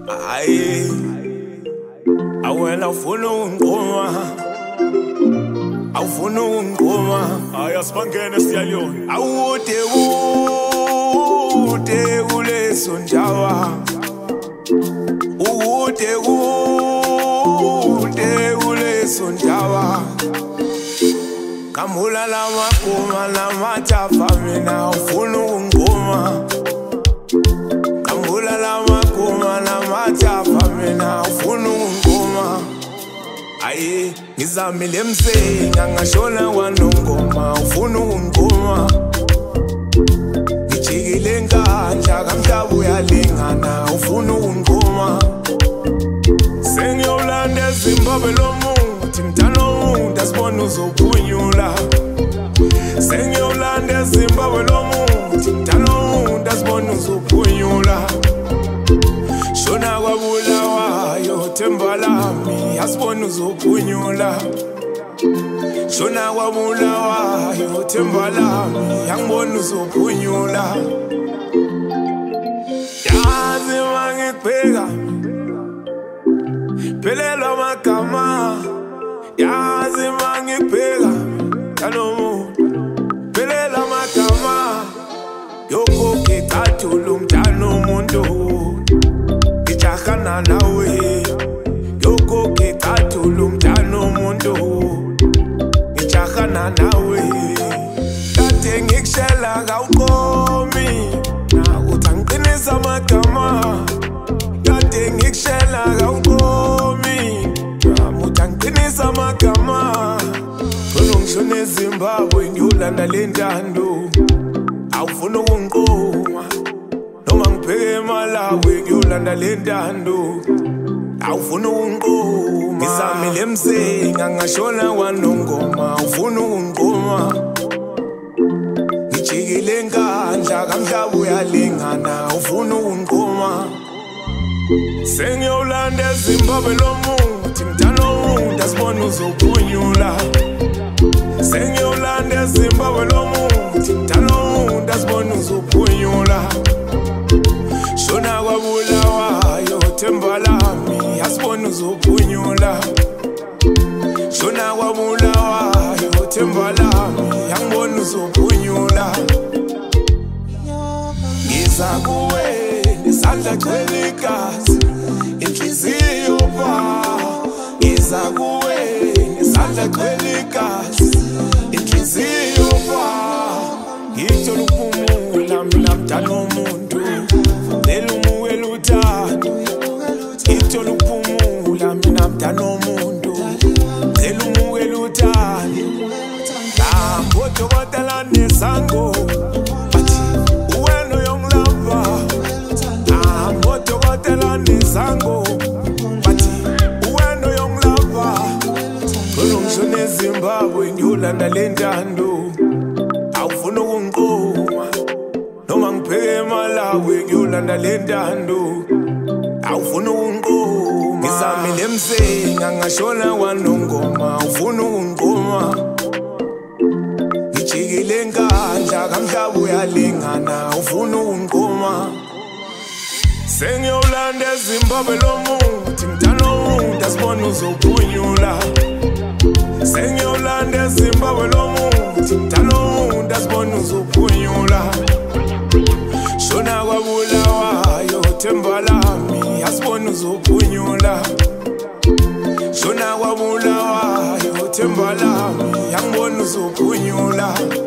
Aye, awela ufuna ungqoma, awufuna ungqoma. Aya sibangene siyayona. Awude ude kuleso ndawa, ude kuleso ndawa. Kamula lamakuma lamajafa mina ufuna ungqoma. Kamula lamakuma lamajafa mina ufuna ungqoma. Aye, ngizamile msenga ngashona kwanongoma ufuna ungqoma. Ngijikile nkandla kamhlaba uyalingana ufuna ungqoma. Sengiyolanda eZimbabwe lomuthi mntana womuntu asibona uzophunyula. Sengiyolanda eZimbabwe lomuthi mntana womuntu asibona uzophunyula. Shona kwaBulawayo themba lami asibona uzophunyula. Shona kwaBulawayo themba lami angibona uzophunyula. Yazi mangikubheka phelelwa amagama, yazi mangikubheka kanomuntu phelelwa amagama. Yoko ngicathulo mntana womuntu ngijahana nawe. Yoko ngicathulo mntana womuntu ngijahana nawe. Kade ngikushela kawuqomi nakuthi angiqinisa amagama. Kade ngikushela kawuqomi nakuthi angiqinisa amagama. Khona ngishona eZimbabwe ngiyolanda le ntando awufuna ukungiqoma. Noma ngipheke eMalawi ngiyolanda le ntando awufuna ukungiqoma. Ngizamile msenga ngashona kwanongoma ufuna ukungiqoma. Ngijikile nkandla kamhlaba uyalingana ufuna ukungiqoma. Sengiyolanda eZimbabwe lomuthi mntana womuntu asibona uzophunyula. Sengiyolanda eZimbabwe lomuthi mntana womuntu asibona uzophunyula. Shona kwaBulawayo themba lami asibona uzophunyula. Shona kwaBulawayo themba lami angibona uzophunyula. Ngiza kuwe isandla gcwele igazi inhliziyo ba. Ngiza kuwe isandla gcwele igazi inhliziyo ba. Ngithola ukuphumula mina mntana womuntu lelo muwela uthando. Ngithola ukuphumula mina mntana womuntu lelo muwela uthando. Odokotela nesango bathi uwena uyongilapha. Odokotela nesango bathi uwena uyongilapha. Khona ngishona eZimbabwe ngiyolanda le ntando awufuna ukungiqoma. Noma ngipheke eMalawi ngiyolanda le ntando awufuna ukungiqoma. Ngizamile msenga ngashona kwanongoma ufuna ukungiqoma. Ngijikile nkandla kamhlaba uyalingana ufuna ukungiqoma. Sengiyolanda eZimbabwe lomuthi mntana womuntu asibona uzophunyula. Sengiyolanda eZimbabwe lomuthi mntana womuntu asibona uzophunyula. Shona kwaBulawayo themba lami asibona uzophunyula. Shona kwaBulawayo themba lami angibona uzophunyula.